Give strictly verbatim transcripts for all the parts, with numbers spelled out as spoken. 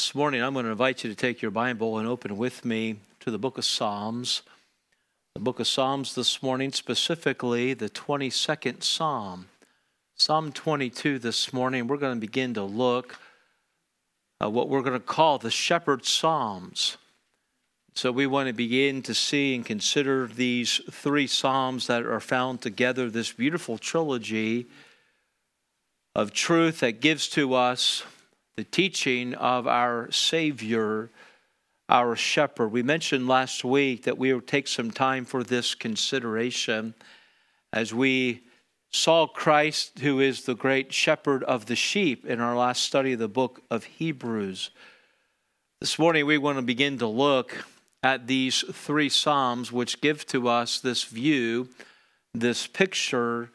This morning, I'm going to invite you to take your Bible and open with me to the book of Psalms. The book of Psalms this morning, specifically the twenty-second Psalm. Psalm twenty-two this morning, we're going to begin to look at what we're going to call the Shepherd Psalms. So we want to begin to see and consider these three Psalms that are found together, this beautiful trilogy of truth that gives to us the teaching of our Savior, our Shepherd. We mentioned last week that we would take some time for this consideration as we saw Christ, who is the great shepherd of the sheep, in our last study of the book of Hebrews. This morning we want to begin to look at these three Psalms, which give to us this view, this picture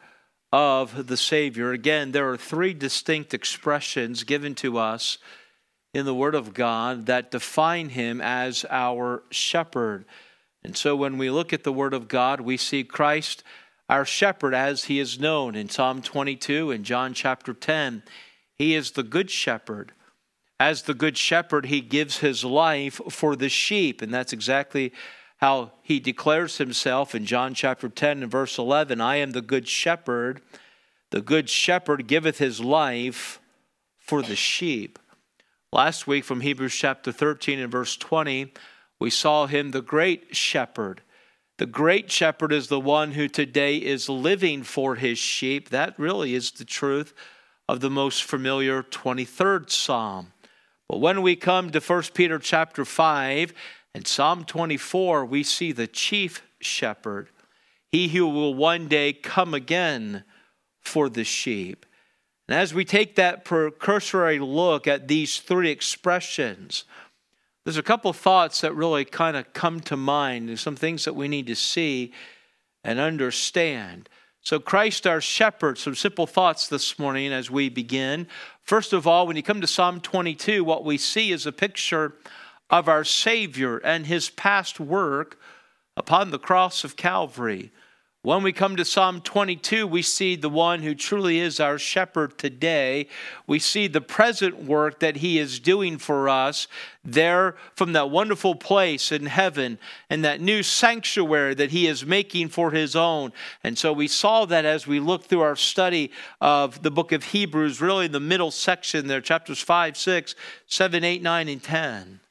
of the Savior. Again, there are three distinct expressions given to us in the Word of God that define Him as our shepherd. And so when we look at the Word of God, we see Christ, our shepherd, as He is known in Psalm twenty-two and John chapter ten. He is the good shepherd. As the good shepherd, He gives His life for the sheep, and that's exactly how He declares Himself in John chapter ten and verse eleven. I am the good shepherd. The good shepherd giveth his life for the sheep. Last week from Hebrews chapter thirteen and verse twenty, we saw Him the great shepherd. The great shepherd is the one who today is living for his sheep. That really is the truth of the most familiar twenty-third Psalm. But when we come to First Peter chapter five, in Psalm twenty-four, we see the chief shepherd, He who will one day come again for the sheep. And as we take that precursory look at these three expressions, there's a couple thoughts that really kind of come to mind. There's some things that we need to see and understand. So Christ our shepherd, some simple thoughts this morning as we begin. First of all, when you come to Psalm twenty-two, what we see is a picture of our Savior and His past work upon the cross of Calvary. When we come to Psalm twenty-two, we see the one who truly is our shepherd today. We see the present work that He is doing for us there from that wonderful place in heaven and that new sanctuary that He is making for His own. And so we saw that as we looked through our study of the book of Hebrews, really in the middle section there, chapters five, six, seven, eight, nine, and ten.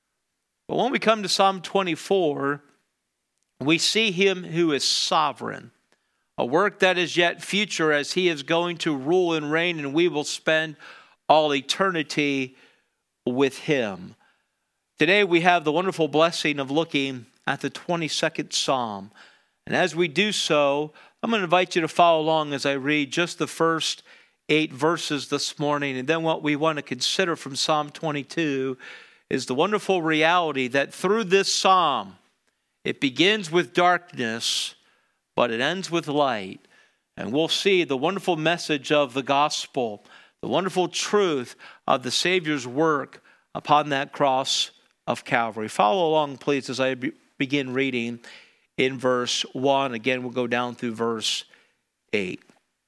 But when we come to Psalm twenty-four, we see Him who is sovereign, a work that is yet future as He is going to rule and reign, and we will spend all eternity with Him. Today we have the wonderful blessing of looking at the twenty-second Psalm. And as we do so, I'm going to invite you to follow along as I read just the first eight verses this morning. And then what we want to consider from Psalm twenty-two is the wonderful reality that through this psalm, it begins with darkness, but it ends with light. And we'll see the wonderful message of the gospel, the wonderful truth of the Savior's work upon that cross of Calvary. Follow along, please, as I be- begin reading in verse one. Again, we'll go down through verse eight.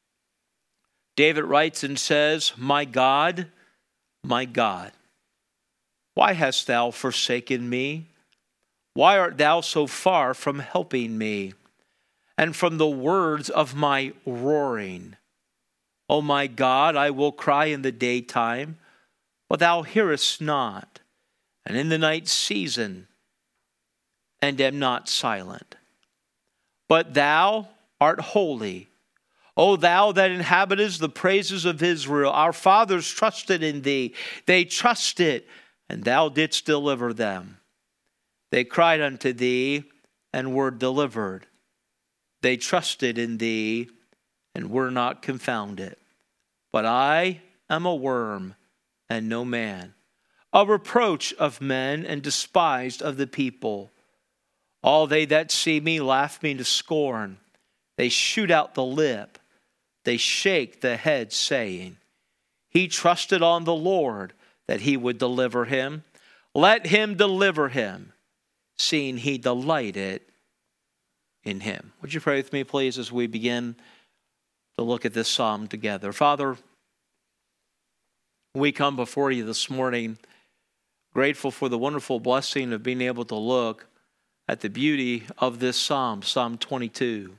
David writes and says, My God, my God, why hast thou forsaken me? Why art thou so far from helping me, and from the words of my roaring? O my God, I will cry in the daytime, but thou hearest not, and in the night season, and am not silent. But thou art holy, O thou that inhabitest the praises of Israel. Our fathers trusted in thee. They trusted, and thou didst deliver them. They cried unto thee, and were delivered. They trusted in thee, and were not confounded. But I am a worm, and no man, a reproach of men, and despised of the people. All they that see me laugh me to scorn. They shoot out the lip. They shake the head, saying, He trusted on the Lord, that He would deliver him. Let Him deliver him, seeing He delighted in Him. Would you pray with me, please, as we begin to look at this psalm together? Father, we come before You this morning Grateful for the wonderful blessing of being able to look at the beauty of this psalm, Psalm twenty-two.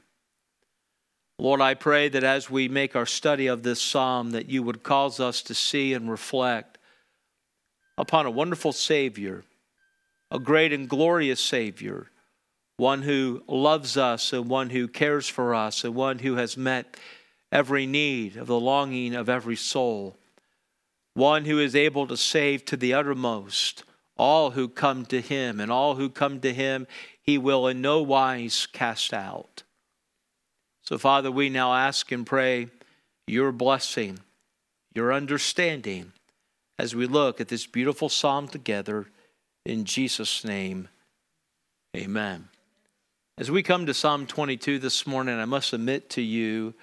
Lord, I pray that as we make our study of this psalm, that you would cause us to see and reflect upon a wonderful Savior, a great and glorious Savior, one who loves us and one who cares for us and one who has met every need of the longing of every soul, one who is able to save to the uttermost all who come to him, and all who come to him he will in no wise cast out. So, Father, we now ask and pray your blessing, your understanding, as we look at this beautiful psalm together. In Jesus' name, amen. As we come to Psalm twenty-two this morning, I must admit to you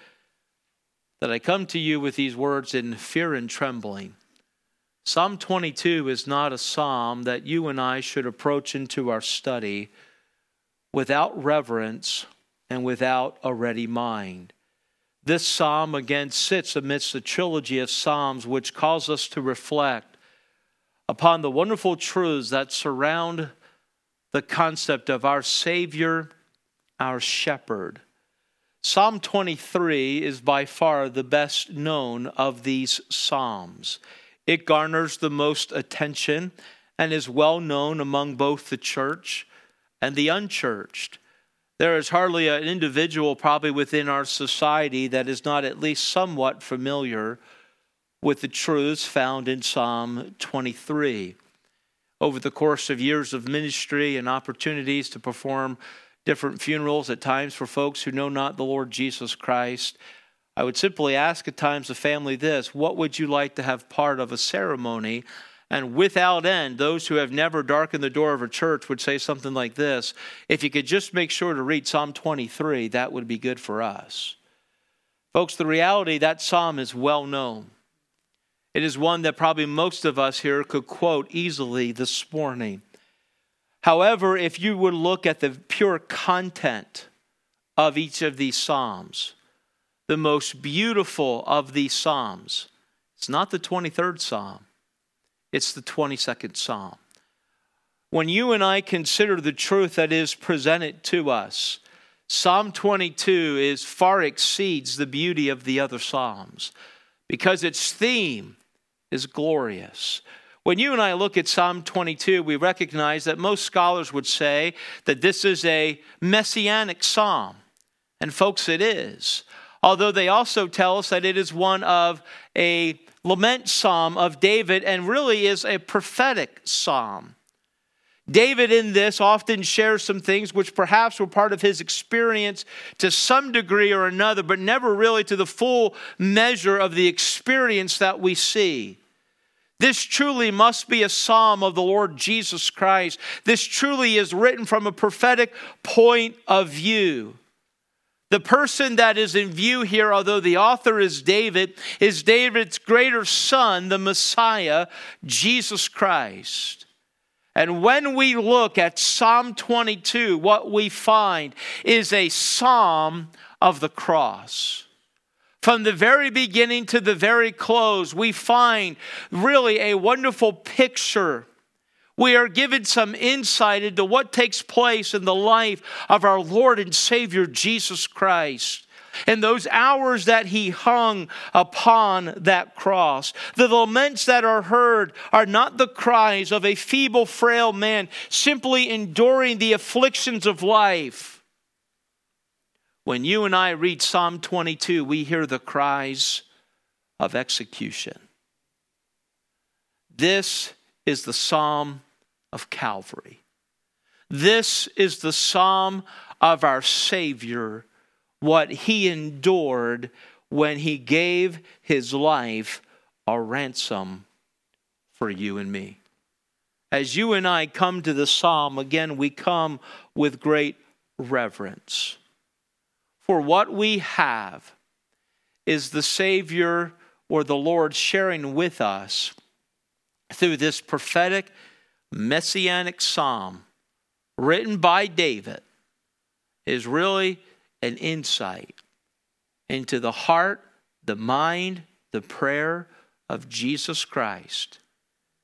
that I come to you with these words in fear and trembling. Psalm twenty-two is not a psalm that you and I should approach into our study without reverence and without a ready mind. This psalm again sits amidst a trilogy of psalms which calls us to reflect upon the wonderful truths that surround the concept of our Savior, our Shepherd. Psalm twenty-three is by far the best known of these psalms. It garners the most attention and is well known among both the church and the unchurched. There is hardly an individual probably within our society that is not at least somewhat familiar with the truths found in Psalm twenty-three. Over the course of years of ministry and opportunities to perform different funerals at times for folks who know not the Lord Jesus Christ, I would simply ask at times a family this: what would you like to have part of a ceremony? And without end, those who have never darkened the door of a church would say something like this: if you could just make sure to read Psalm twenty-three, that would be good for us. Folks, the reality, that psalm is well known. It is one that probably most of us here could quote easily this morning. However, if you would look at the pure content of each of these psalms, the most beautiful of these psalms, it's not the twenty-third psalm. It's the twenty-second psalm. When you and I consider the truth that is presented to us, Psalm twenty-two is far exceeds the beauty of the other psalms because its theme is glorious. When you and I look at Psalm twenty-two, we recognize that most scholars would say that this is a messianic psalm. And folks, it is. Although they also tell us that it is one of a lament psalm of David and really is a prophetic psalm. David in this often shares some things which perhaps were part of his experience to some degree or another, but never really to the full measure of the experience that we see. This truly must be a psalm of the Lord Jesus Christ. This truly is written from a prophetic point of view. The person that is in view here, although the author is David, is David's greater son, the Messiah, Jesus Christ. And when we look at Psalm twenty-two, what we find is a psalm of the cross. From the very beginning to the very close, we find really a wonderful picture. We are given some insight into what takes place in the life of our Lord and Savior Jesus Christ. In those hours that he hung upon that cross, the laments that are heard are not the cries of a feeble, frail man simply enduring the afflictions of life. When you and I read Psalm twenty-two, we hear the cries of execution. This is the Psalm of Calvary. This is the psalm of our Savior, what he endured when he gave his life a ransom for you and me. As you and I come to the psalm, again, we come with great reverence. For what we have is the Savior or the Lord sharing with us through this prophetic messianic psalm written by David is really an insight into the heart, the mind, the prayer of Jesus Christ.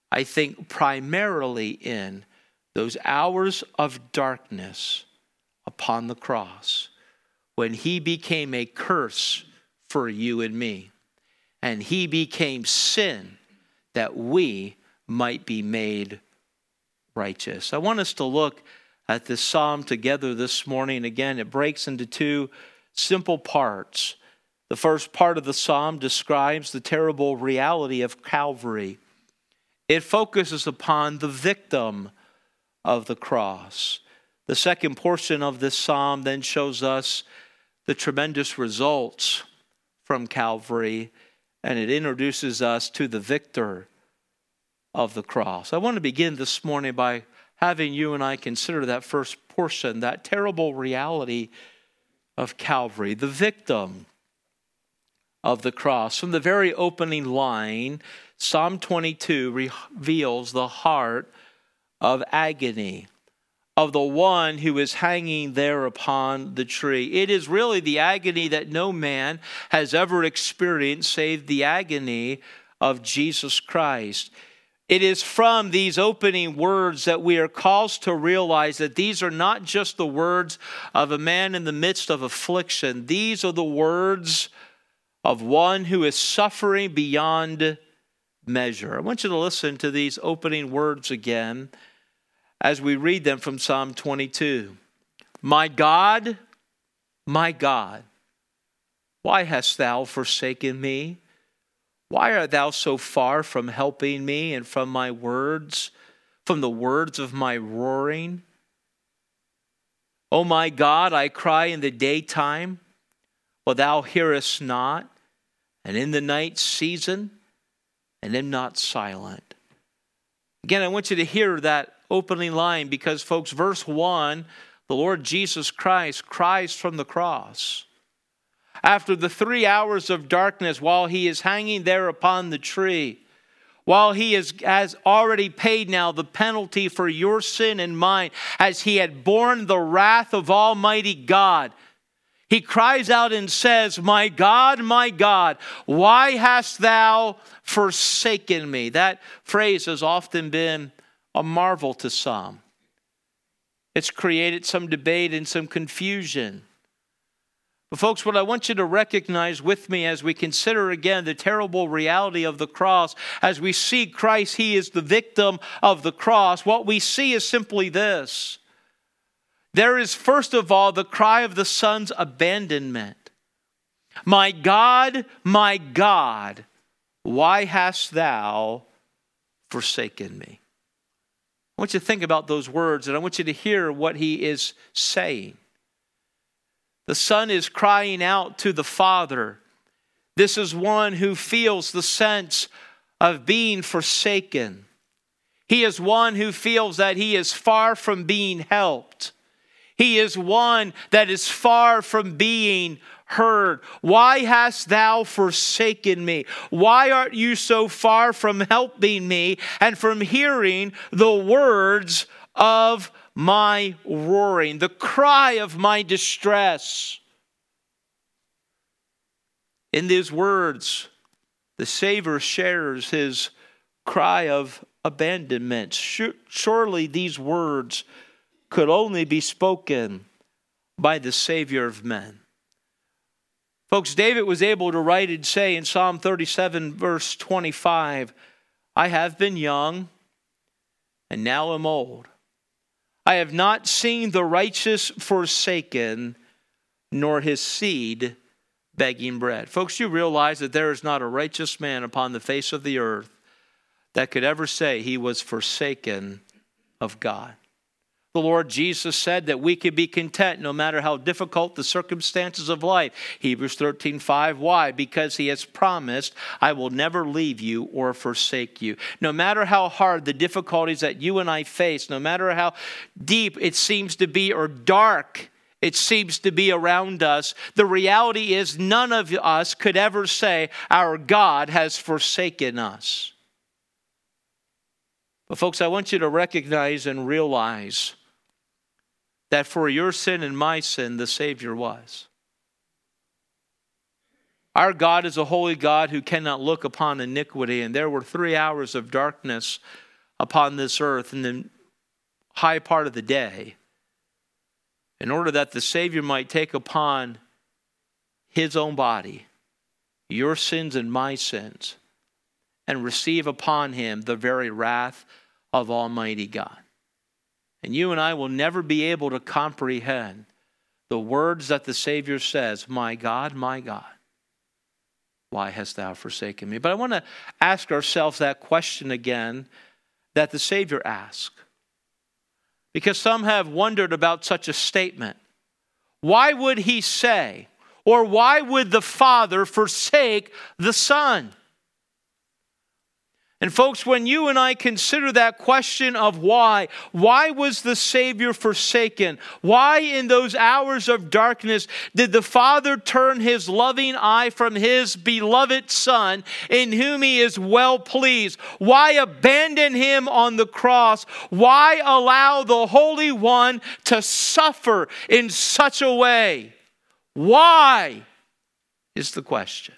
I think primarily in those hours of darkness upon the cross, when he became a curse for you and me, and he became sin that we might be made righteous. I want us to look at this psalm together this morning. Again, it breaks into two simple parts. The first part of the psalm describes the terrible reality of Calvary. It focuses upon the victim of the cross. The second portion of this psalm then shows us the tremendous results from Calvary, and it introduces us to the victor of the cross. I want to begin this morning by having you and I consider that first portion, that terrible reality of Calvary, the victim of the cross. From the very opening line, Psalm twenty-two reveals the heart of agony of the one who is hanging there upon the tree. It is really the agony that no man has ever experienced save the agony of Jesus Christ. It is from these opening words that we are called to realize that these are not just the words of a man in the midst of affliction. These are the words of one who is suffering beyond measure. I want you to listen to these opening words again as we read them from Psalm twenty-two. My God, my God, why hast thou forsaken me? Why art thou so far from helping me and from my words, from the words of my roaring? O my God, I cry in the daytime, but thou hearest not, and in the night season, and am not silent. Again, I want you to hear that opening line because, folks, verse one, the Lord Jesus Christ cries from the cross. After the three hours of darkness, while he is hanging there upon the tree, while he is, has already paid now the penalty for your sin and mine, as he had borne the wrath of Almighty God, he cries out and says, my God, my God, why hast thou forsaken me? That phrase has often been a marvel to some. It's created some debate and some confusion. But folks, what I want you to recognize with me as we consider again the terrible reality of the cross, as we see Christ, he is the victim of the cross, what we see is simply this. There is first of all the cry of the Son's abandonment. My God, my God, why hast thou forsaken me? I want you to think about those words, and I want you to hear what he is saying. The Son is crying out to the Father. This is one who feels the sense of being forsaken. He is one who feels that he is far from being helped. He is one that is far from being heard. Why hast thou forsaken me? Why art you so far from helping me and from hearing the words of my roaring, the cry of my distress? In these words, the Savior shares his cry of abandonment. Surely these words could only be spoken by the Savior of men. Folks, David was able to write and say in Psalm thirty-seven, verse twenty-five, I have been young and now am old. I have not seen the righteous forsaken, nor his seed begging bread. Folks, you realize that there is not a righteous man upon the face of the earth that could ever say he was forsaken of God. The Lord Jesus said that we could be content no matter how difficult the circumstances of life. Hebrews thirteen five. Why? Because he has promised, I will never leave you or forsake you. No matter how hard the difficulties that you and I face, no matter how deep it seems to be or dark it seems to be around us, the reality is none of us could ever say our God has forsaken us. But folks, I want you to recognize and realize that for your sin and my sin, the Savior was. Our God is a holy God who cannot look upon iniquity. And there were three hours of darkness upon this earth in the high part of the day, in order that the Savior might take upon his own body your sins and my sins, and receive upon him the very wrath of Almighty God. And you and I will never be able to comprehend the words that the Savior says, my God, my God, why hast thou forsaken me? But I want to ask ourselves that question again that the Savior asked. Because some have wondered about such a statement. Why would he say, or why would the Father forsake the Son? And folks, when you and I consider that question of why, why was the Savior forsaken? Why in those hours of darkness did the Father turn his loving eye from his beloved Son, in whom he is well pleased? Why abandon him on the cross? Why allow the Holy One to suffer in such a way? Why is the question.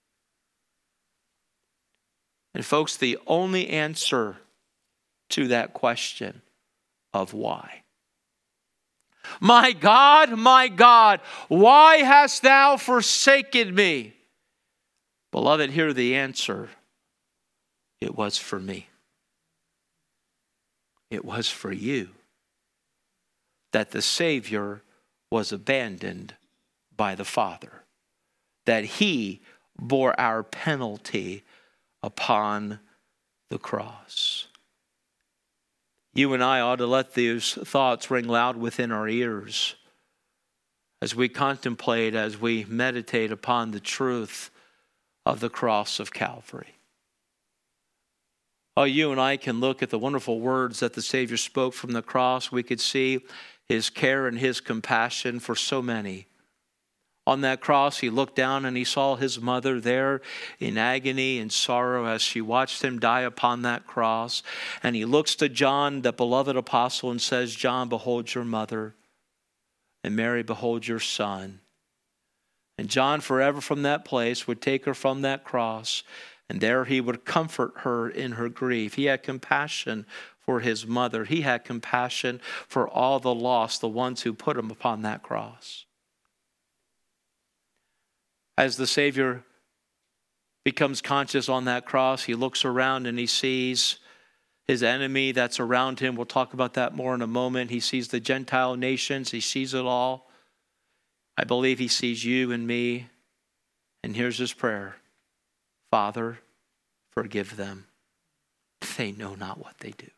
And folks, the only answer to that question of why. My God, my God, why hast thou forsaken me? Beloved, hear the answer. It was for me. It was for you that the Savior was abandoned by the Father, that he bore our penalty upon the cross. You and I ought to let these thoughts ring loud within our ears as we contemplate, as we meditate upon the truth of the cross of Calvary. Oh, you and I can look at the wonderful words that the Savior spoke from the cross. We could see his care and his compassion for so many. On that cross, he looked down and he saw his mother there in agony and sorrow as she watched him die upon that cross. And he looks to John, the beloved apostle, and says, John, behold your mother. And Mary, behold your son. And John, forever from that place, would take her from that cross. And there he would comfort her in her grief. He had compassion for his mother. He had compassion for all the lost, the ones who put him upon that cross. As the Savior becomes conscious on that cross, he looks around and he sees his enemy that's around him. We'll talk about that more in a moment. He sees the Gentile nations. He sees it all. I believe he sees you and me. And here's his prayer. Father, forgive them. They know not what they do.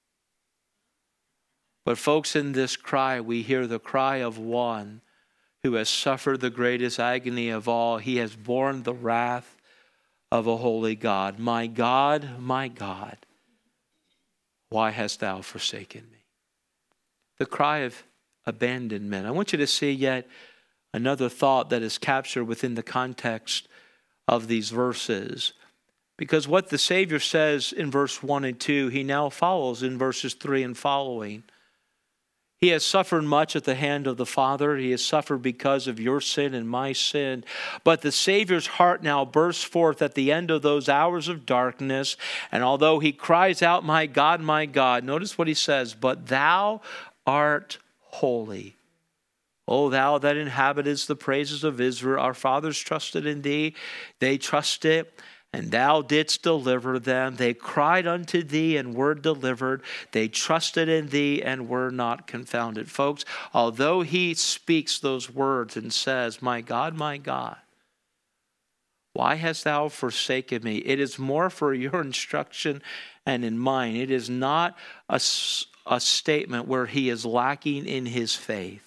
But folks, in this cry, we hear the cry of one who has suffered the greatest agony of all. He has borne the wrath of a holy God. My God, my God, why hast thou forsaken me? The cry of abandonment. I want you to see yet another thought that is captured within the context of these verses. Because what the Savior says in verse one and two, he now follows in verses three and following. He has suffered much at the hand of the Father. He has suffered because of your sin and my sin. But the Savior's heart now bursts forth at the end of those hours of darkness. And although he cries out, my God, my God, notice what he says, but thou art holy. O thou that inhabitest the praises of Israel, our fathers trusted in thee. They trusted, and thou didst deliver them. They cried unto thee and were delivered. They trusted in thee and were not confounded. Folks, although he speaks those words and says, my God, my God, why hast thou forsaken me? It is more for your instruction and in mine. It is not a, a statement where he is lacking in his faith.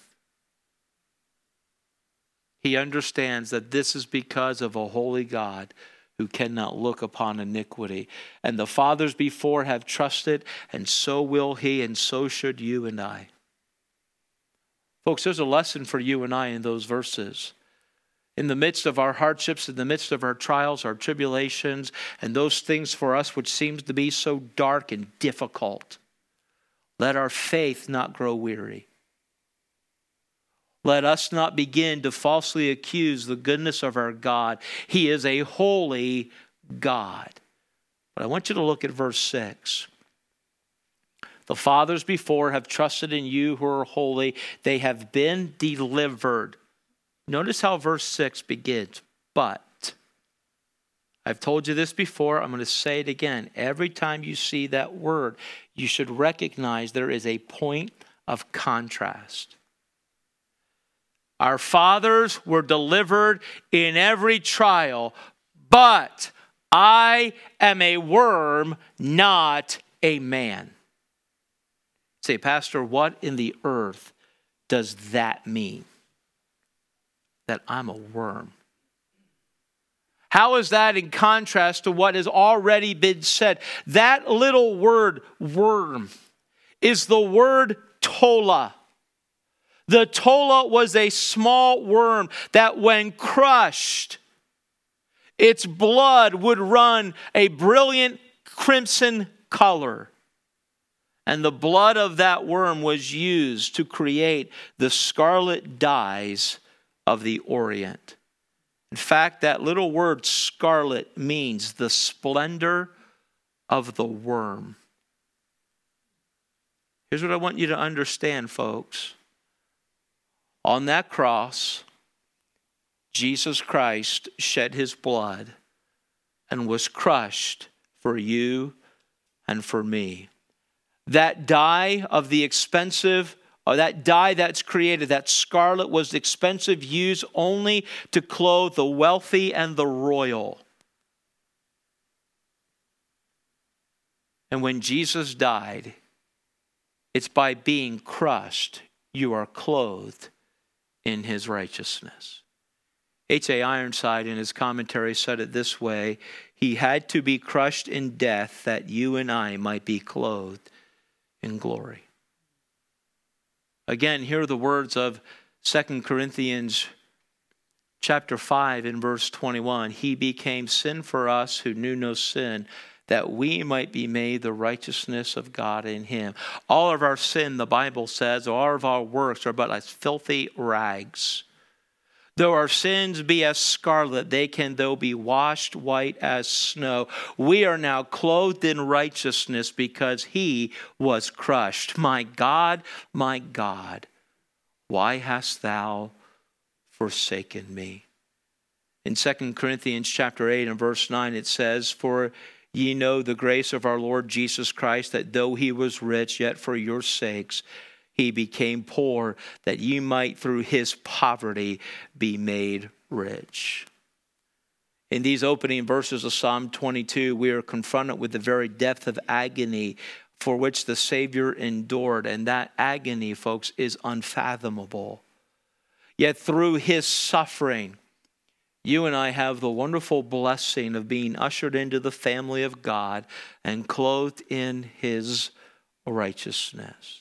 He understands that this is because of a holy God who cannot look upon iniquity. And the fathers before have trusted, and so will he, and so should you and I. Folks, there's a lesson for you and I in those verses. In the midst of our hardships, in the midst of our trials, our tribulations, and those things for us which seems to be so dark and difficult, let our faith not grow weary. Let us not begin to falsely accuse the goodness of our God. He is a holy God. But I want you to look at verse six. The fathers before have trusted in you who are holy. They have been delivered. Notice how verse six begins. But. I've told you this before. I'm going to say it again. Every time you see that word, you should recognize there is a point of contrast. Our fathers were delivered in every trial, but I am a worm, not a man. Say, Pastor, what in the earth does that mean? That I'm a worm. How is that in contrast to what has already been said? That little word, worm, is the word tola. The tola was a small worm that when crushed, its blood would run a brilliant crimson color. And the blood of that worm was used to create the scarlet dyes of the Orient. In fact, that little word scarlet means the splendor of the worm. Here's what I want you to understand, folks. On that cross, Jesus Christ shed his blood and was crushed for you and for me. That dye of the expensive, or that dye that's created, that scarlet, was expensive, used only to clothe the wealthy and the royal. And when Jesus died, it's by being crushed you are clothed in his righteousness. H A Ironside in his commentary said it this way: he had to be crushed in death that you and I might be clothed in glory. Again, here are the words of Second Corinthians chapter five in verse twenty-one. He became sin for us who knew no sin, that we might be made the righteousness of God in him. All of our sin, the Bible says, all of our works are but as filthy rags. Though our sins be as scarlet, they can though be washed white as snow. We are now clothed in righteousness because he was crushed. My God, my God, why hast thou forsaken me? In Second Corinthians chapter eight and verse nine it says, for ye know the grace of our Lord Jesus Christ, that though he was rich, yet for your sakes he became poor, that ye might through his poverty be made rich. In these opening verses of Psalm twenty-two, we are confronted with the very depth of agony for which the Savior endured. And that agony, folks, is unfathomable. Yet through his suffering, you and I have the wonderful blessing of being ushered into the family of God and clothed in his righteousness.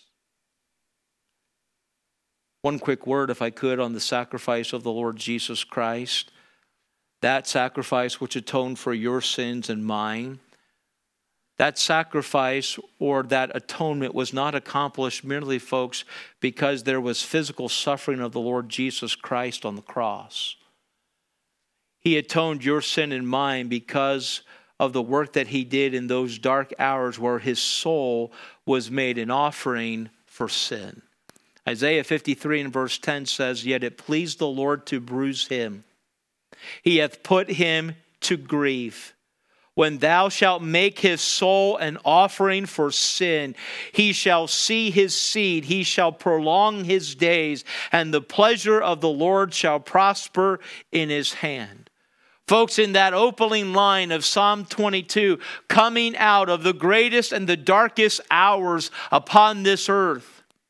One quick word, if I could, on the sacrifice of the Lord Jesus Christ. That sacrifice which atoned for your sins and mine. That sacrifice or that atonement was not accomplished merely, folks, because there was physical suffering of the Lord Jesus Christ on the cross. He atoned your sin and mine because of the work that he did in those dark hours where his soul was made an offering for sin. Isaiah fifty-three and verse ten says, yet it pleased the Lord to bruise him. He hath put him to grief. When thou shalt make his soul an offering for sin, he shall see his seed, he shall prolong his days, and the pleasure of the Lord shall prosper in his hand. Folks, in that opening line of Psalm twenty-two, coming out of the greatest and the darkest hours upon this earth,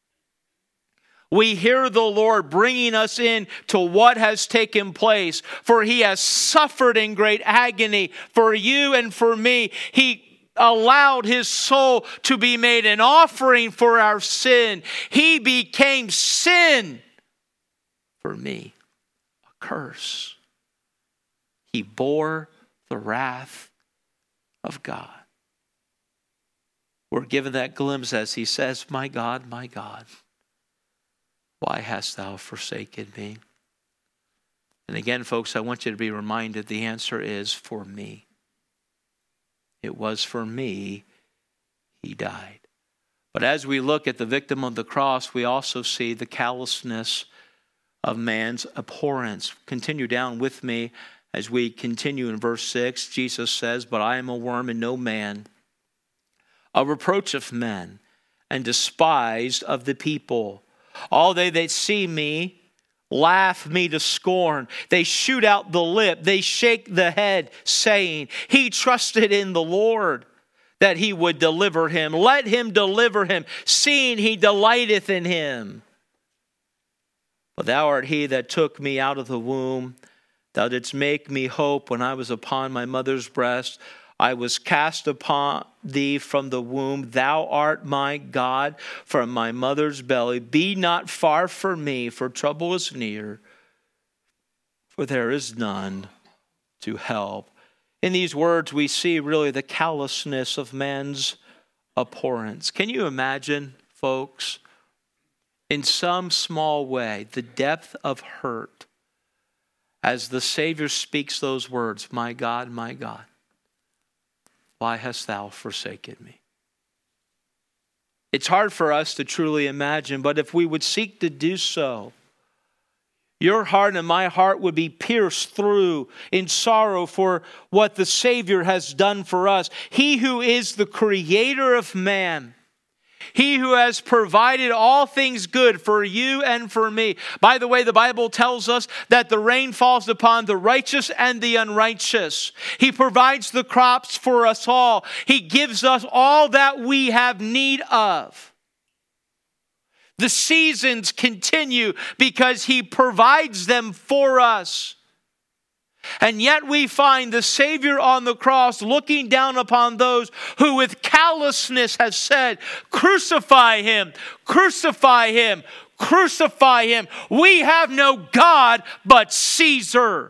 we hear the Lord bringing us in to what has taken place. For he has suffered in great agony for you and for me. He allowed his soul to be made an offering for our sin. He became sin for me, a curse. He bore the wrath of God. We're given that glimpse as he says, my God, my God, why hast thou forsaken me? And again, folks, I want you to be reminded the answer is for me. It was for me he died. But as we look at the victim of the cross, we also see the callousness of man's abhorrence. Continue down with me as we continue in verse six. Jesus says, but I am a worm and no man, a reproach of men, and despised of the people. All they that see me laugh me to scorn. They shoot out the lip. They shake the head, saying, he trusted in the Lord, that he would deliver him. Let him deliver him, seeing he delighteth in him. But thou art he that took me out of the womb. Thou didst make me hope when I was upon my mother's breast. I was cast upon thee from the womb. Thou art my God from my mother's belly. Be not far from me, for trouble is near, for there is none to help. In these words, we see really the callousness of man's abhorrence. Can you imagine, folks, in some small way, the depth of hurt as the Savior speaks those words, my God, my God, why hast thou forsaken me? It's hard for us to truly imagine, but if we would seek to do so, your heart and my heart would be pierced through in sorrow for what the Savior has done for us. He who is the creator of man, he who has provided all things good for you and for me. By the way, the Bible tells us that the rain falls upon the righteous and the unrighteous. He provides the crops for us all. He gives us all that we have need of. The seasons continue because he provides them for us. And yet we find the Savior on the cross looking down upon those who with callousness has said, crucify him, crucify him, crucify him. We have no God but Caesar.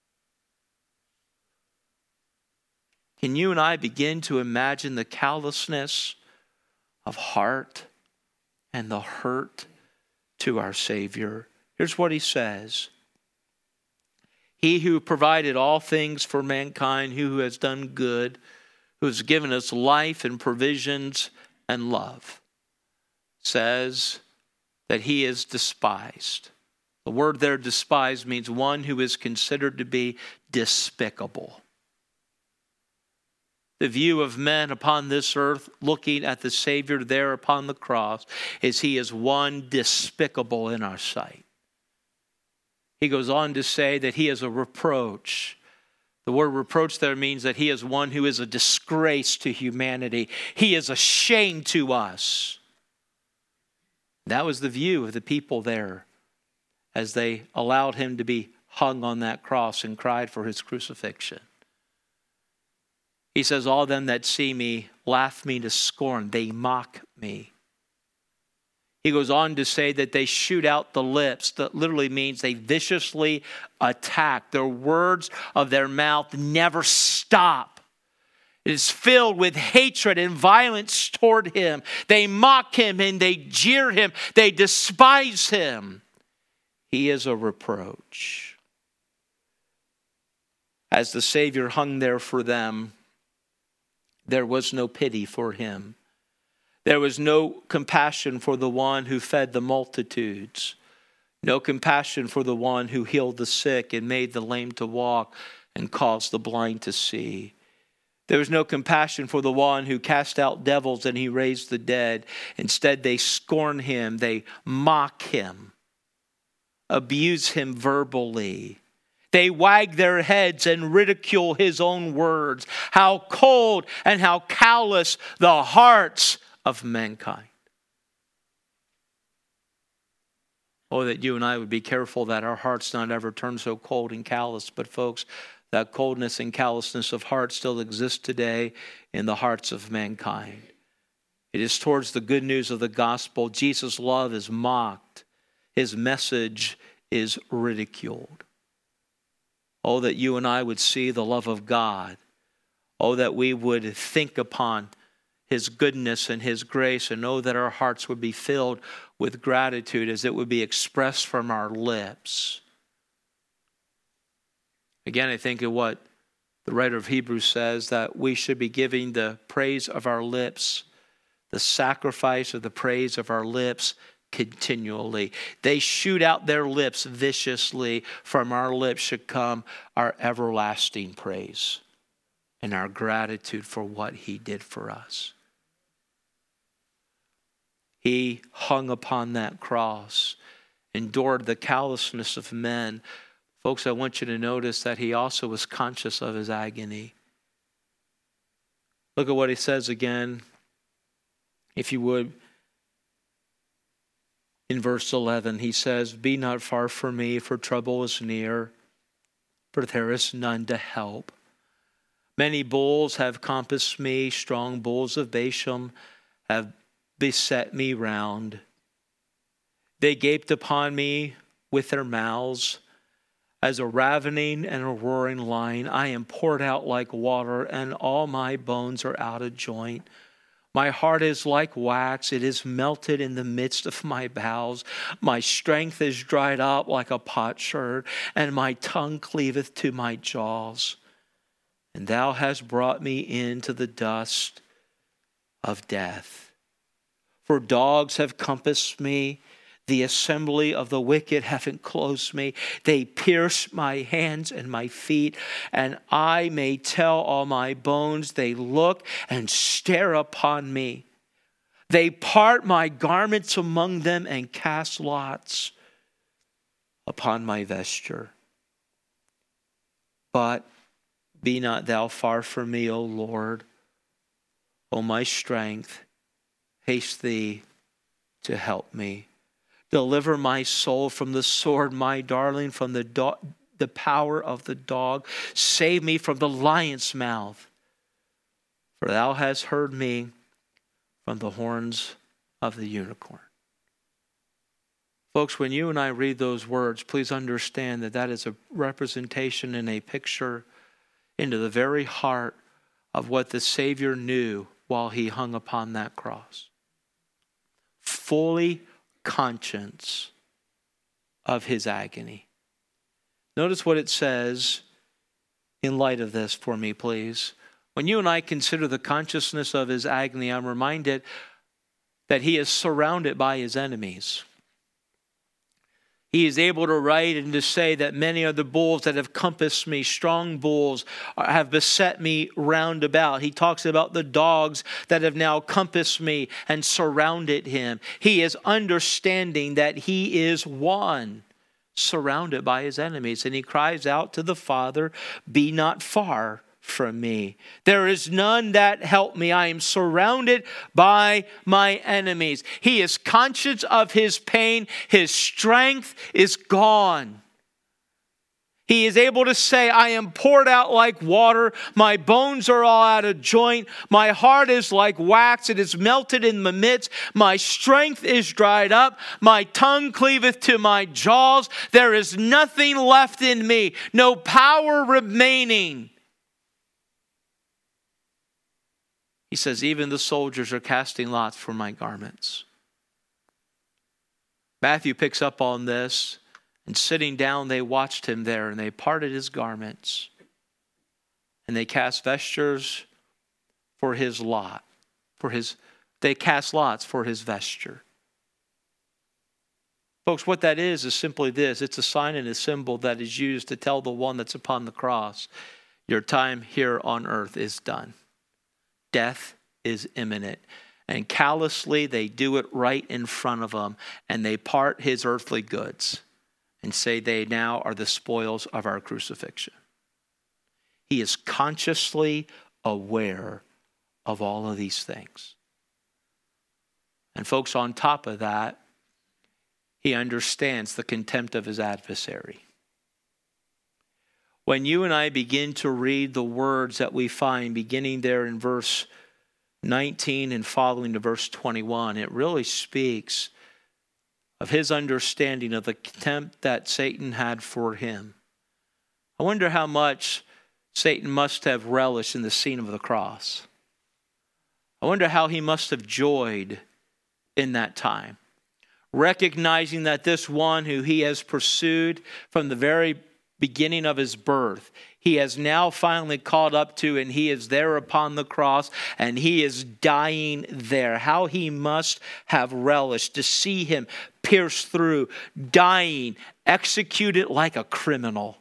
Can you and I begin to imagine the callousness of heart and the hurt to our Savior? Here's what he says. He who provided all things for mankind, who has done good, who has given us life and provisions and love, says that he is despised. The word there, despised, means one who is considered to be despicable. The view of men upon this earth looking at the Savior there upon the cross is he is one despicable in our sight. He goes on to say that he is a reproach. The word reproach there means that he is one who is a disgrace to humanity. He is a shame to us. That was the view of the people there as they allowed him to be hung on that cross and cried for his crucifixion. He says, all them that see me laugh me to scorn. They mock me. He goes on to say that they shoot out the lips. That literally means they viciously attack. The words of their mouth never stop. It is filled with hatred and violence toward him. They mock him and they jeer him. They despise him. He is a reproach. As the Savior hung there for them, there was no pity for him. There was no compassion for the one who fed the multitudes. No compassion for the one who healed the sick and made the lame to walk and caused the blind to see. There was no compassion for the one who cast out devils and he raised the dead. Instead, they scorn him. They mock him, abuse him verbally. They wag their heads and ridicule his own words. How cold and how callous the hearts of mankind. Oh, that you and I would be careful that our hearts not ever turn so cold and callous. But folks, that coldness and callousness of heart still exists today in the hearts of mankind. It is towards the good news of the gospel. Jesus' love is mocked. His message is ridiculed. Oh, that you and I would see the love of God. Oh, that we would think upon his goodness and his grace, and know that our hearts would be filled with gratitude as it would be expressed from our lips. Again, I think of what the writer of Hebrews says, that we should be giving the praise of our lips, the sacrifice of the praise of our lips continually. They shoot out their lips viciously. From our lips should come our everlasting praise and our gratitude for what he did for us. He hung upon that cross, endured the callousness of men. Folks, I want you to notice that he also was conscious of his agony. Look at what he says again, if you would. In verse eleven, he says, "Be not far from me, for trouble is near, for there is none to help. Many bulls have compassed me, strong bulls of Bashan have beset me round. They gaped upon me with their mouths. As a ravening and a roaring lion, I am poured out like water, and all my bones are out of joint. My heart is like wax, it is melted in the midst of my bowels. My strength is dried up like a potsherd, and my tongue cleaveth to my jaws. And thou hast brought me into the dust of death. For dogs have compassed me, the assembly of the wicked have enclosed me. They pierce my hands and my feet, and I may tell all my bones. They look and stare upon me. They part my garments among them and cast lots upon my vesture. But be not thou far from me, O Lord, O my strength. Haste thee to help me. Deliver my soul from the sword, my darling, from the do- the power of the dog. Save me from the lion's mouth. For thou hast heard me from the horns of the unicorn." Folks, when you and I read those words, please understand that that is a representation and a picture into the very heart of what the Savior knew while he hung upon that cross. Fully conscious of his agony. Notice what it says in light of this for me, please. When you and I consider the consciousness of his agony, I'm reminded that he is surrounded by his enemies. He is able to write and to say that many are the bulls that have compassed me. Strong bulls have beset me round about. He talks about the dogs that have now compassed me and surrounded him. He is understanding that he is one, surrounded by his enemies. And he cries out to the Father, "Be not far from me. There is none that help me. I am surrounded by my enemies." He is conscious of his pain. His strength is gone. He is able to say, "I am poured out like water. My bones are all out of joint. My heart is like wax. It is melted in the midst. My strength is dried up. My tongue cleaveth to my jaws. There is nothing left in me. No power remaining." He says, "Even the soldiers are casting lots for my garments." Matthew picks up on this, and sitting down, they watched him there, and they parted his garments, and they cast vestures for his lot, for his, they cast lots for his vesture. Folks, what that is is simply this. It's a sign and a symbol that is used to tell the one that's upon the cross, your time here on earth is done. Death is imminent. And callously, they do it right in front of him. And they part his earthly goods and say they now are the spoils of our crucifixion. He is consciously aware of all of these things. And folks, on top of that, he understands the contempt of his adversary. When you and I begin to read the words that we find beginning there in verse nineteen and following to verse twenty-one, it really speaks of his understanding of the contempt that Satan had for him. I wonder how much Satan must have relished in the scene of the cross. I wonder how he must have joyed in that time, recognizing that this one who he has pursued from the very beginning of his birth, he has now finally caught up to, and he is there upon the cross, and he is dying there. How he must have relished to see him pierced through, dying, executed like a criminal.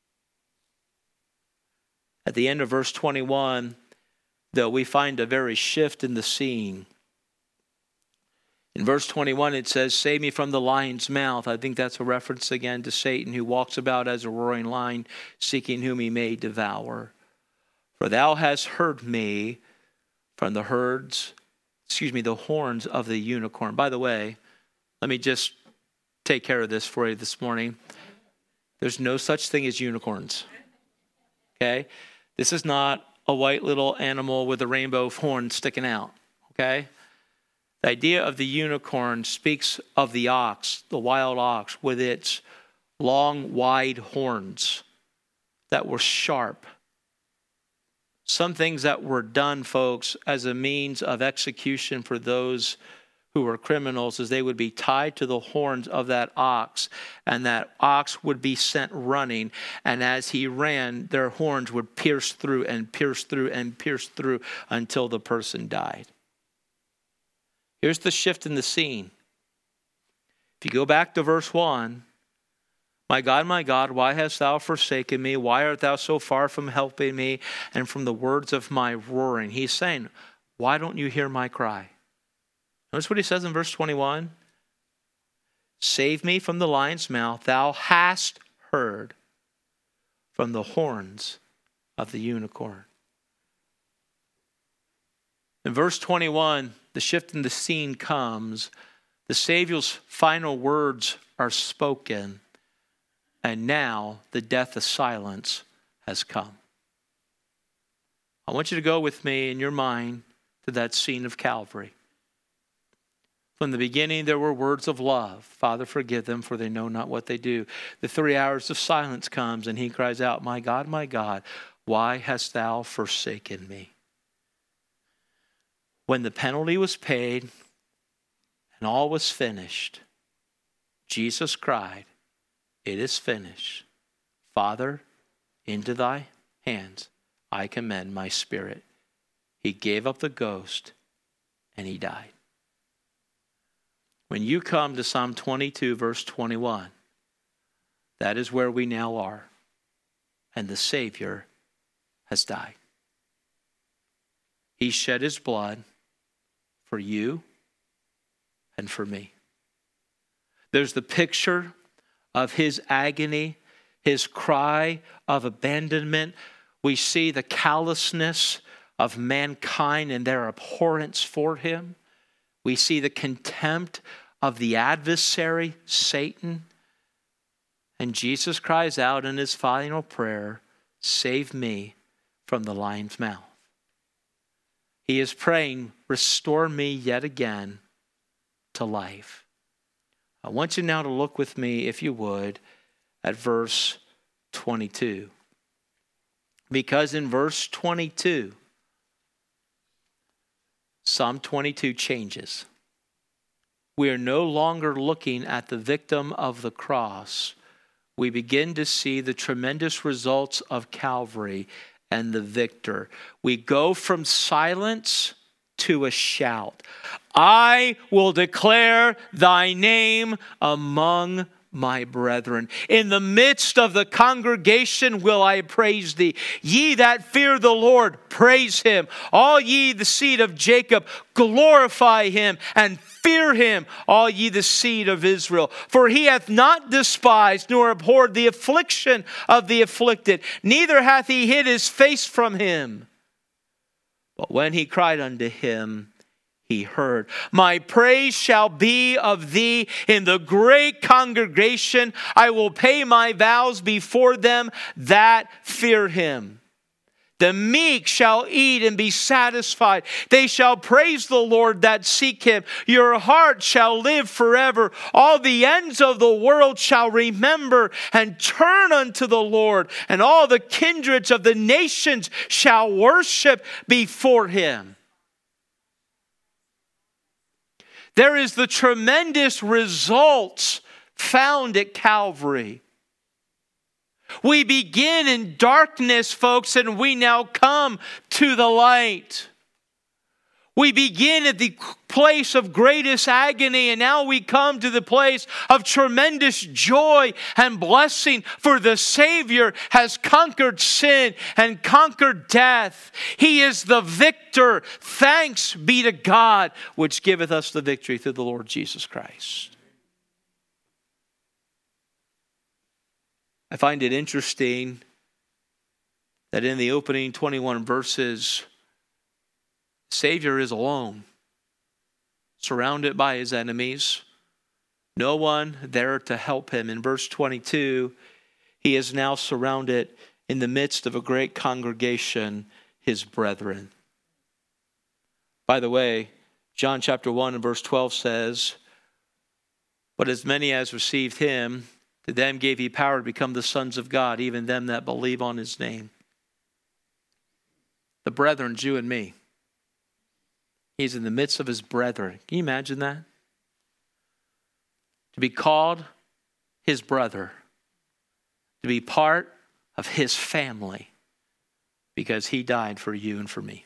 At the end of verse twenty-one, though, we find a very shift in the scene. In verse twenty-one, it says, "Save me from the lion's mouth." I think that's a reference again to Satan, who walks about as a roaring lion, seeking whom he may devour. "For thou hast heard me from the herds, excuse me, the horns of the unicorn." By the way, let me just take care of this for you this morning. There's no such thing as unicorns. Okay? This is not a white little animal with a rainbow horn sticking out. Okay? The idea of the unicorn speaks of the ox, the wild ox, with its long, wide horns that were sharp. Some things that were done, folks, as a means of execution for those who were criminals, is they would be tied to the horns of that ox, and that ox would be sent running, and as he ran, their horns would pierce through and pierce through and pierce through until the person died. Here's the shift in the scene. If you go back to verse one, "My God, my God, why hast thou forsaken me? Why art thou so far from helping me and from the words of my roaring?" He's saying, why don't you hear my cry? Notice what he says in verse twenty-one. "Save me from the lion's mouth. Thou hast heard from the horns of the unicorn." In verse twenty-one, the shift in the scene comes. The Savior's final words are spoken, and now the death of silence has come. I want you to go with me in your mind to that scene of Calvary. From the beginning, there were words of love. "Father, forgive them, for they know not what they do." The three hours of silence comes, and he cries out, "My God, my God, why hast thou forsaken me?" When the penalty was paid and all was finished, Jesus cried, "It is finished. Father, into thy hands I commend my spirit." He gave up the ghost and he died. When you come to Psalm twenty-two, verse twenty-one, that is where we now are. And the Savior has died. He shed his blood for you and for me. There's the picture of his agony, his cry of abandonment. We see the callousness of mankind and their abhorrence for him. We see the contempt of the adversary, Satan. And Jesus cries out in his final prayer, "Save me from the lion's mouth." He is praying, "Restore me yet again to life." I want you now to look with me, if you would, at verse twenty-two. Because in verse twenty-two, Psalm twenty-two changes. We are no longer looking at the victim of the cross. We begin to see the tremendous results of Calvary and the victor. We go from silence to a shout. "I will declare thy name among my brethren. In the midst of the congregation will I praise thee. Ye that fear the Lord, praise him. All ye the seed of Jacob, glorify him and fear him, all ye the seed of Israel. For he hath not despised nor abhorred the affliction of the afflicted, neither hath he hid his face from him. But when he cried unto him, he heard. My praise shall be of thee in the great congregation. I will pay my vows before them that fear him. The meek shall eat and be satisfied. They shall praise the Lord that seek him. Your heart shall live forever. All the ends of the world shall remember and turn unto the Lord. And all the kindreds of the nations shall worship before him. There is the tremendous results found at Calvary. We begin in darkness, folks, and we now come to the light. We begin at the place of greatest agony, and now we come to the place of tremendous joy and blessing, for the Savior has conquered sin and conquered death. He is the victor. Thanks be to God, which giveth us the victory through the Lord Jesus Christ. I find it interesting that in the opening twenty-one verses, Savior is alone, surrounded by his enemies. No one there to help him. In verse twenty-two, he is now surrounded in the midst of a great congregation, his brethren. By the way, John chapter one and verse twelve says, "But as many as received him, to them gave he power to become the sons of God, even them that believe on his name." The brethren, you and me. He's in the midst of his brethren. Can you imagine that? To be called his brother. To be part of his family. Because he died for you and for me.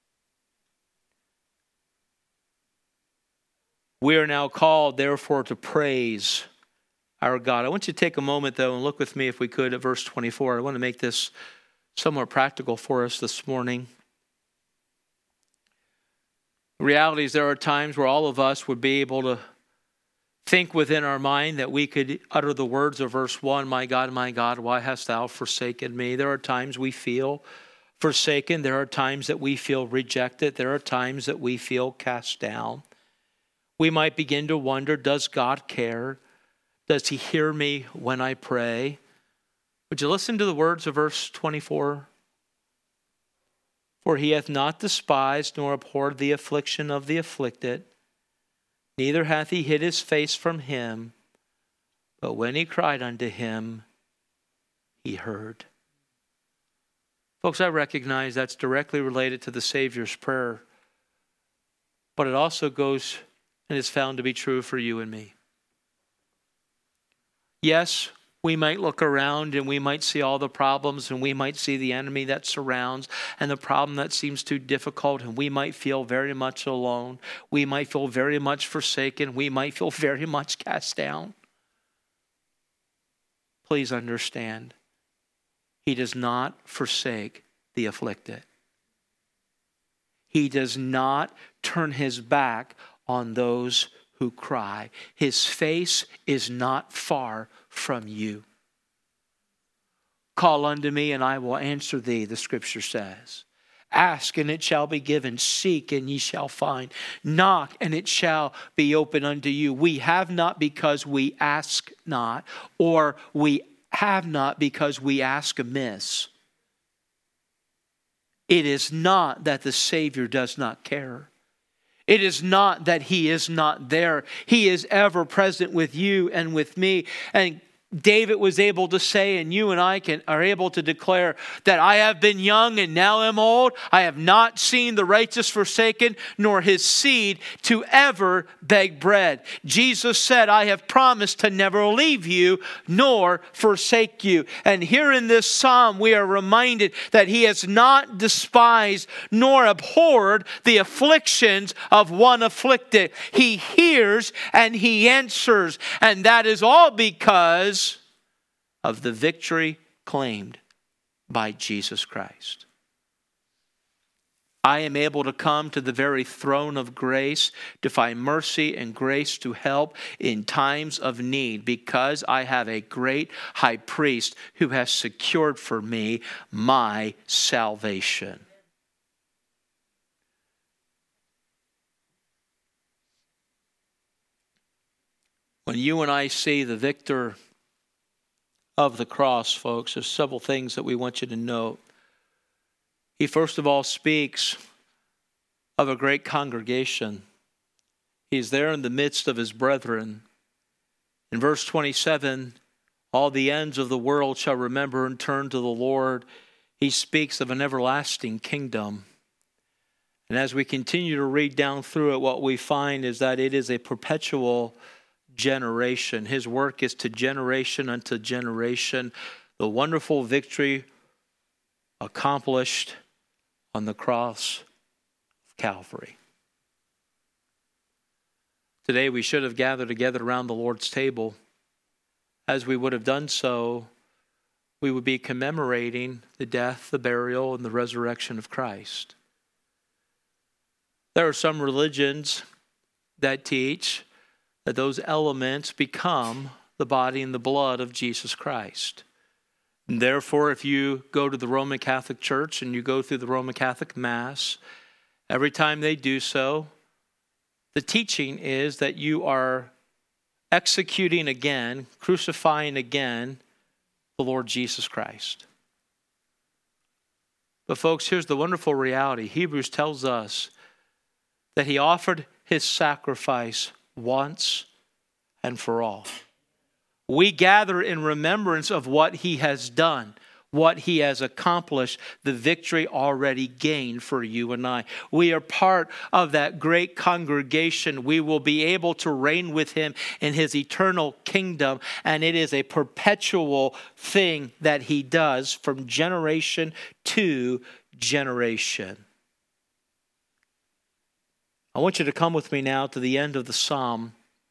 We are now called, therefore, to praise our God. I want you to take a moment, though, and look with me, if we could, at verse twenty-four. I want to make this somewhat practical for us this morning. The reality is there are times where all of us would be able to think within our mind that we could utter the words of verse one, "My God, my God, why hast thou forsaken me?" There are times we feel forsaken. There are times that we feel rejected. There are times that we feel cast down. We might begin to wonder, does God care? Does he hear me when I pray? Would you listen to the words of verse twenty-four? "For he hath not despised nor abhorred the affliction of the afflicted, neither hath he hid his face from him, but when he cried unto him, he heard." Folks, I recognize that's directly related to the Savior's prayer, but it also goes and is found to be true for you and me. Yes, we might look around and we might see all the problems, and we might see the enemy that surrounds and the problem that seems too difficult, and we might feel very much alone. We might feel very much forsaken. We might feel very much cast down. Please understand, he does not forsake the afflicted. He does not turn his back on those who cry. His face is not far from you. "Call unto me, and I will answer thee," the scripture says. "Ask, and it shall be given. Seek, and ye shall find. Knock, and it shall be open unto you." We have not because we ask not, or we have not because we ask amiss. It is not that the Savior does not care. It is not that he is not there. He is ever present with you and with me. And David was able to say, and you and I can are able to declare, that I have been young and now am old. I have not seen the righteous forsaken, nor his seed to ever beg bread. Jesus said, I have promised to never leave you nor forsake you. And here in this psalm, we are reminded that he has not despised nor abhorred the afflictions of one afflicted. He hears and he answers. And that is all because of the victory claimed by Jesus Christ. I am able to come to the very throne of grace to find mercy and grace to help in times of need, because I have a great high priest who has secured for me my salvation. When you and I see the victor of the cross, folks, there's several things that we want you to note. He first of all speaks of a great congregation. He's there in the midst of his brethren. In verse twenty-seven, all the ends of the world shall remember and turn to the Lord. He speaks of an everlasting kingdom. And as we continue to read down through it, what we find is that it is a perpetual generation. His work is to generation unto generation. The wonderful victory accomplished on the cross of Calvary. Today we should have gathered together around the Lord's table. As we would have done so, we would be commemorating the death, the burial, and the resurrection of Christ. There are some religions that teach that those elements become the body and the blood of Jesus Christ. And therefore, if you go to the Roman Catholic Church and you go through the Roman Catholic Mass, every time they do so, the teaching is that you are executing again, crucifying again, the Lord Jesus Christ. But folks, here's the wonderful reality. Hebrews tells us that he offered his sacrifice once and for all. We gather in remembrance of what he has done, what he has accomplished, the victory already gained for you and I. We are part of that great congregation. We will be able to reign with him in his eternal kingdom, and it is a perpetual thing that he does from generation to generation. I want you to come with me now to the end of the psalm.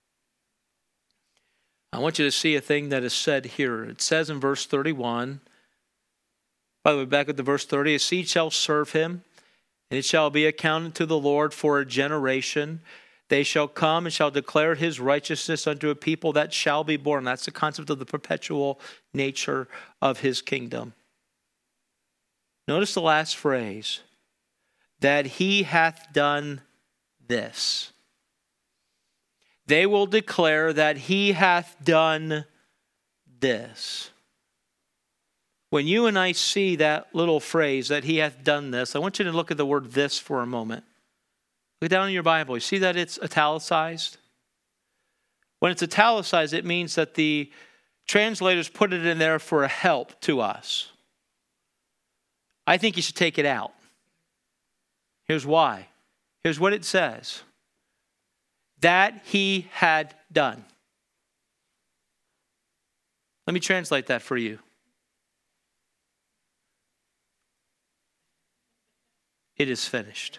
I want you to see a thing that is said here. It says in verse thirty-one, by the way, back at the verse thirty, a seed shall serve him, and it shall be accounted to the Lord for a generation. They shall come and shall declare his righteousness unto a people that shall be born. That's the concept of the perpetual nature of his kingdom. Notice the last phrase, that he hath done this. They will declare that he hath done this. When you and I see that little phrase, that he hath done this, I want you to look at the word this for a moment. Look down in your Bible. You see that it's italicized? When it's italicized, it means that the translators put it in there for a help to us. I think you should take it out. Here's why. Here's what it says. That he had done. Let me translate that for you. It is finished.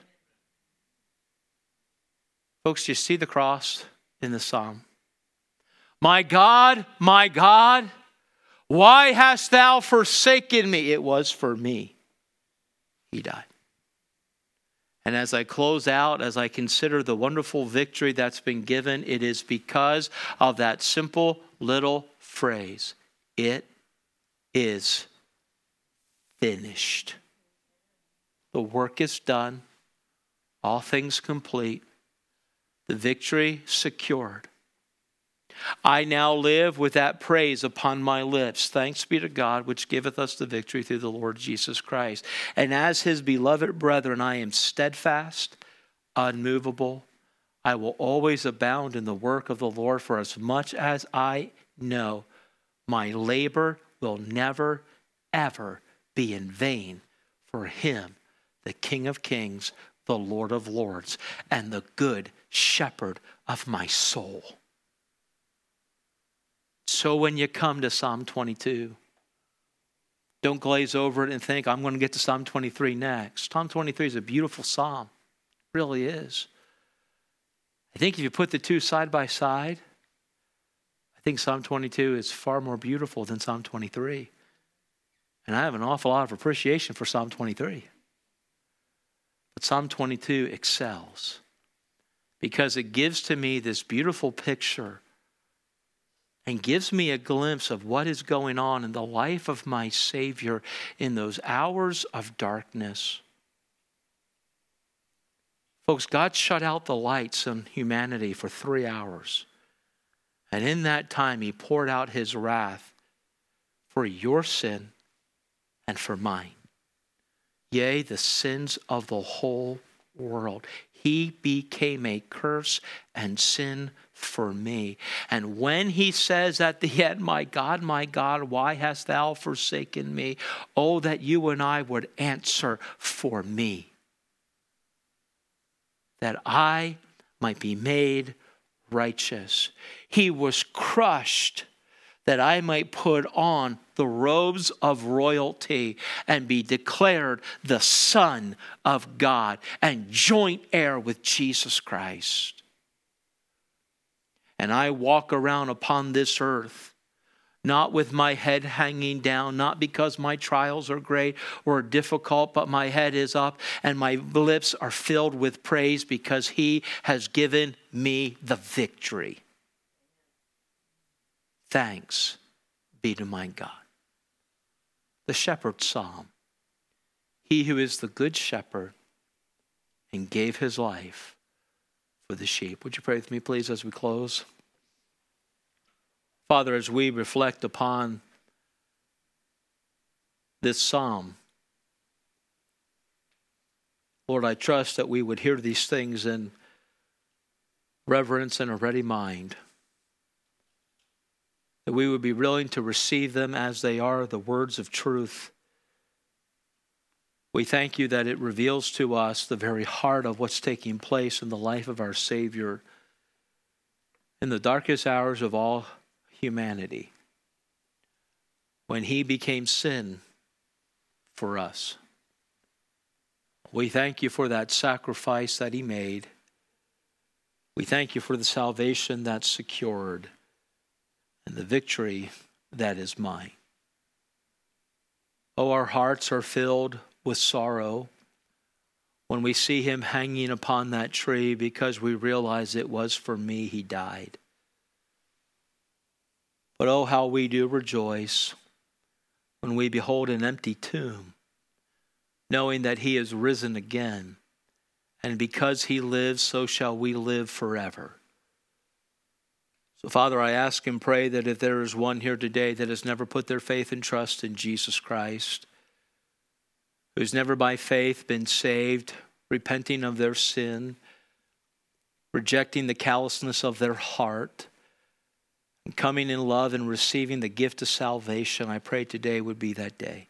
Folks, do you see the cross in the psalm? My God, my God, why hast thou forsaken me? It was for me. He died. And as I close out, as I consider the wonderful victory that's been given, it is because of that simple little phrase. It is finished. The work is done. All things complete. The victory secured. I now live with that praise upon my lips. Thanks be to God, which giveth us the victory through the Lord Jesus Christ. And as his beloved brethren, I am steadfast, unmovable. I will always abound in the work of the Lord, for as much as I know my labor will never, ever be in vain for him, the King of Kings, the Lord of Lords, and the good shepherd of my soul. So when you come to Psalm twenty-two, don't glaze over it and think, I'm going to get to Psalm twenty-three next. Psalm twenty-three is a beautiful psalm. It really is. I think if you put the two side by side, I think Psalm twenty-two is far more beautiful than Psalm twenty-three. And I have an awful lot of appreciation for Psalm twenty-three. But Psalm twenty-two excels because it gives to me this beautiful picture and gives me a glimpse of what is going on in the life of my Savior in those hours of darkness. Folks, God shut out the lights on humanity for three hours. And in that time, he poured out his wrath for your sin and for mine. Yea, the sins of the whole world. He became a curse and sin for me. And when he says at the end, my God, my God, why hast thou forsaken me? Oh, that you and I would answer for me. that I might be made righteous. He was crushed that I might put on the robes of royalty and be declared the Son of God and joint heir with Jesus Christ. And I walk around upon this earth, not with my head hanging down, not because my trials are great or difficult, but my head is up and my lips are filled with praise because He has given me the victory. Thanks be to my God. The Shepherd's Psalm. He who is the good shepherd and gave his life for the sheep. Would you pray with me, please, as we close? Father, as we reflect upon this psalm, Lord, I trust that we would hear these things in reverence and a ready mind, that we would be willing to receive them as they are, the words of truth. We thank you that it reveals to us the very heart of what's taking place in the life of our Savior in the darkest hours of all humanity, when He became sin for us. We thank you for that sacrifice that He made. We thank you for the salvation that's secured and the victory that is mine. Oh, our hearts are filled with sorrow when we see Him hanging upon that tree because we realize it was for me He died. But oh, how we do rejoice when we behold an empty tomb, knowing that He is risen again. And because He lives, so shall we live forever. So, Father, I ask and pray that if there is one here today that has never put their faith and trust in Jesus Christ, who's never by faith been saved, repenting of their sin, rejecting the callousness of their heart, and coming in love and receiving the gift of salvation, I pray today would be that day.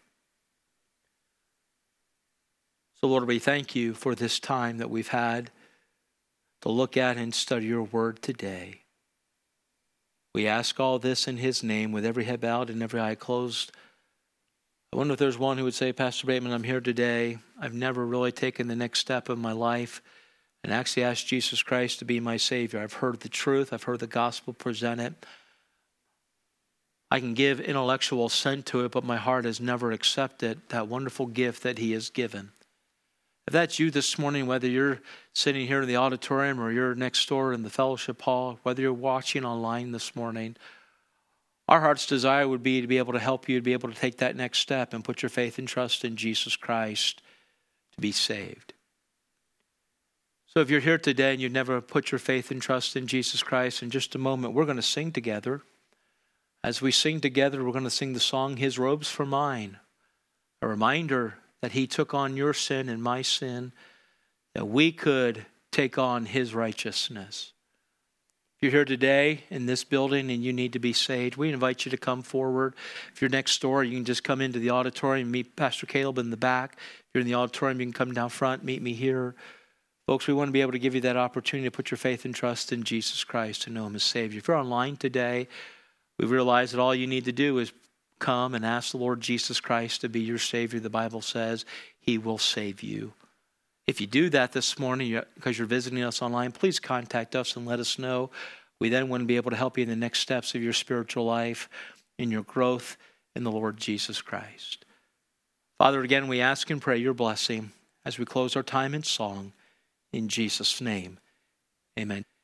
So, Lord, we thank you for this time that we've had to look at and study your word today. We ask all this in His name with every head bowed and every eye closed. I wonder if there's one who would say, Pastor Bateman, I'm here today. I've never really taken the next step of my life and actually asked Jesus Christ to be my Savior. I've heard the truth. I've heard the gospel presented. I can give intellectual assent to it, but my heart has never accepted that wonderful gift that He has given. If that's you this morning, whether you're sitting here in the auditorium or you're next door in the fellowship hall, whether you're watching online this morning, our heart's desire would be to be able to help you to be able to take that next step and put your faith and trust in Jesus Christ to be saved. So if you're here today and you've never put your faith and trust in Jesus Christ, in just a moment, we're going to sing together. As we sing together, we're going to sing the song, His Robes for Mine, a reminder that He took on your sin and my sin, that we could take on His righteousness. If you're here today in this building and you need to be saved, we invite you to come forward. If you're next door, you can just come into the auditorium and meet Pastor Caleb in the back. If you're in the auditorium, you can come down front, meet me here. Folks, we want to be able to give you that opportunity to put your faith and trust in Jesus Christ to know Him as Savior. If you're online today, we realize that all you need to do is come and ask the Lord Jesus Christ to be your Savior. The Bible says He will save you. If you do that this morning because you're visiting us online, please contact us and let us know. We then want to be able to help you in the next steps of your spiritual life, in your growth in the Lord Jesus Christ. Father, again, we ask and pray your blessing as we close our time in song. In Jesus' name, amen.